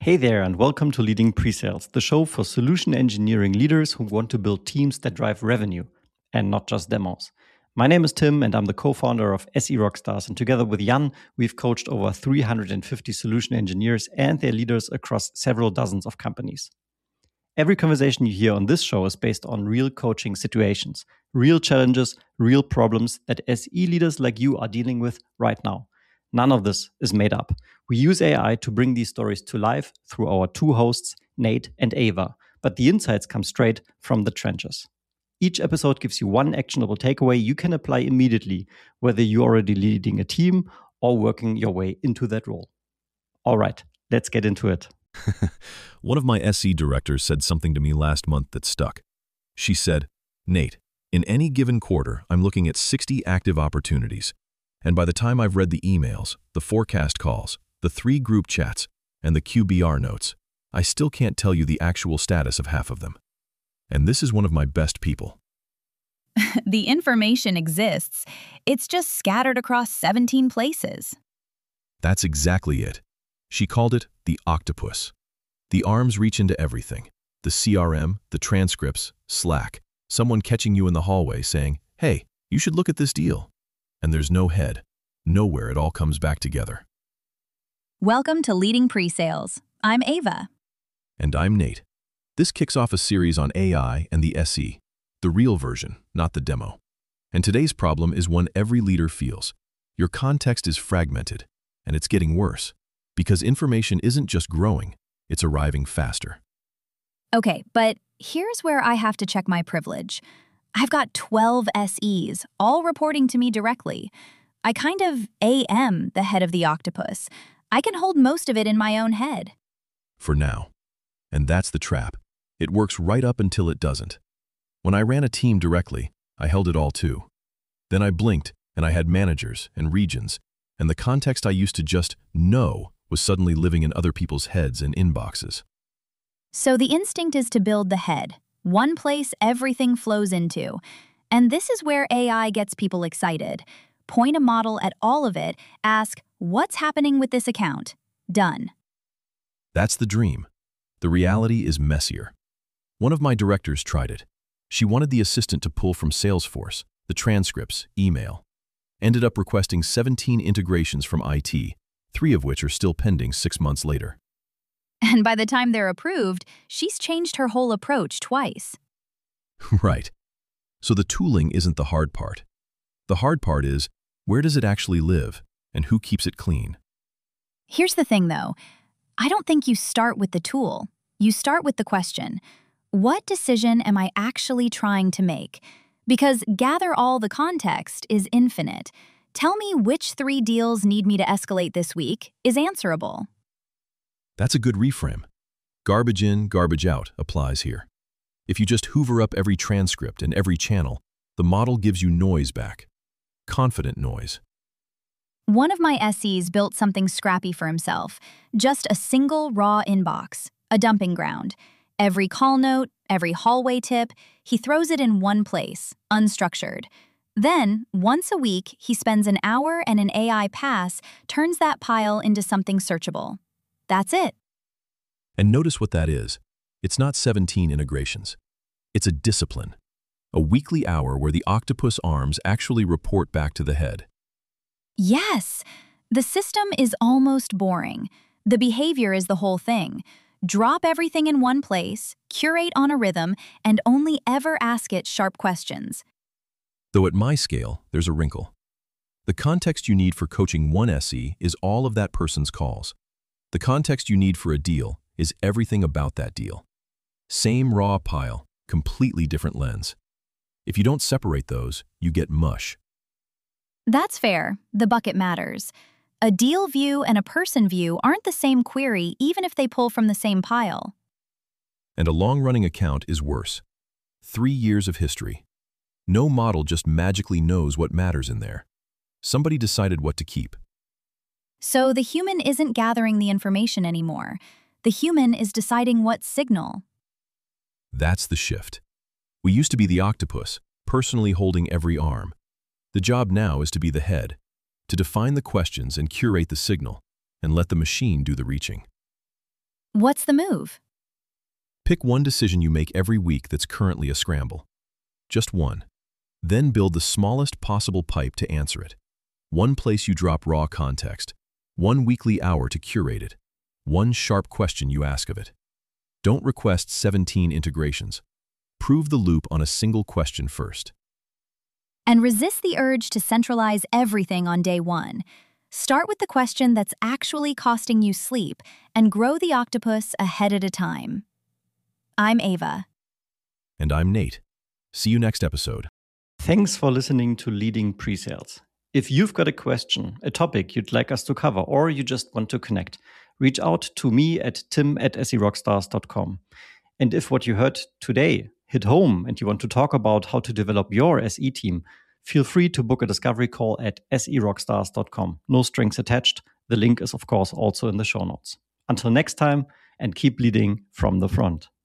Hey there, and welcome to Leading Presales, the show for solution engineering leaders who want to build teams that drive revenue and not just demos. My name is Tim, and I'm the co founder of SE Rockstars. And together with Jan, we've coached over 350 solution engineers and their leaders across several dozens of companies. Every conversation you hear on this show is based on real coaching situations, real challenges, real problems that SE leaders like you are dealing with right now. None of this is made up. We use AI to bring these stories to life through our two hosts, Nate and Ava, but the insights come straight from the trenches. Each episode gives you one actionable takeaway you can apply immediately, whether you're already leading a team or working your way into that role. All right, let's get into it. One of my SE directors said something to me last month that stuck. She said, "Nate, in any given quarter, I'm looking at 60 active opportunities. And by the time I've read the emails, the forecast calls, the 3 group chats, and the QBR notes, I still can't tell you the actual status of half of them. And this is one of my best people." The information exists. It's just scattered across 17 places. That's exactly it. She called it the octopus. The arms reach into everything. The CRM, the transcripts, Slack, someone catching you in the hallway saying, "Hey, you should look at this deal." And there's no head. Nowhere it all comes back together. Welcome to Leading Presales. I'm Ava. And I'm Nate. This kicks off a series on AI and the SE, the real version, not the demo. And today's problem is one every leader feels. Your context is fragmented, and it's getting worse, because information isn't just growing, it's arriving faster. Okay, but here's where I have to check my privilege. I've got 12 SEs, all reporting to me directly. I kind of am the head of the octopus. I can hold most of it in my own head. For now. And that's the trap. It works right up until it doesn't. When I ran a team directly, I held it all too. Then I blinked, and I had managers and regions, and the context I used to just know was suddenly living in other people's heads and inboxes. So the instinct is to build the head, one place everything flows into. And this is where AI gets people excited. Point a model at all of it, ask, "What's happening with this account?" Done. That's the dream. The reality is messier. One of my directors tried it. She wanted the assistant to pull from Salesforce, the transcripts, email. Ended up requesting 17 integrations from IT, 3 of which are still pending 6 months later. And by the time they're approved, she's changed her whole approach twice. Right. So the tooling isn't the hard part. The hard part is, where does it actually live, and who keeps it clean? Here's the thing, though. I don't think you start with the tool. You start with the question, what decision am I actually trying to make? Because gather all the context is infinite. Tell me which 3 deals need me to escalate this week is answerable. That's a good reframe. Garbage in, garbage out applies here. If you just hoover up every transcript and every channel, the model gives you noise back. Confident noise. One of my SEs built something scrappy for himself. Just a single raw inbox, a dumping ground. Every call note, every hallway tip, he throws it in one place, unstructured. Then, once a week, he spends an hour and an AI pass turns that pile into something searchable. That's it. And notice what that is. It's not 17 integrations. It's a discipline. A weekly hour where the octopus arms actually report back to the head. Yes! The system is almost boring. The behavior is the whole thing. Drop everything in one place, curate on a rhythm, and only ever ask it sharp questions. Though at my scale, there's a wrinkle. The context you need for coaching one SE is all of that person's calls. The context you need for a deal is everything about that deal. Same raw pile, completely different lens. If you don't separate those, you get mush. That's fair. The bucket matters. A deal view and a person view aren't the same query even if they pull from the same pile. And a long-running account is worse. 3 years of history. No model just magically knows what matters in there. Somebody decided what to keep. So the human isn't gathering the information anymore. The human is deciding what signal. That's the shift. We used to be the octopus, personally holding every arm. The job now is to be the head, to define the questions and curate the signal, and let the machine do the reaching. What's the move? Pick one decision you make every week that's currently a scramble. Just one. Then build the smallest possible pipe to answer it. One place you drop raw context. One weekly hour to curate it. One sharp question you ask of it. Don't request 17 integrations. Prove the loop on a single question first. And resist the urge to centralize everything on day one. Start with the question that's actually costing you sleep and grow the octopus a head at a time. I'm Ava. And I'm Nate. See you next episode. Thanks for listening to Leading Presales. If you've got a question, a topic you'd like us to cover, or you just want to connect, reach out to me at tim@serockstars.com. And if what you heard today hit home and you want to talk about how to develop your SE team, feel free to book a discovery call at serockstars.com. No strings attached. The link is, of course, also in the show notes. Until next time, and keep leading from the front.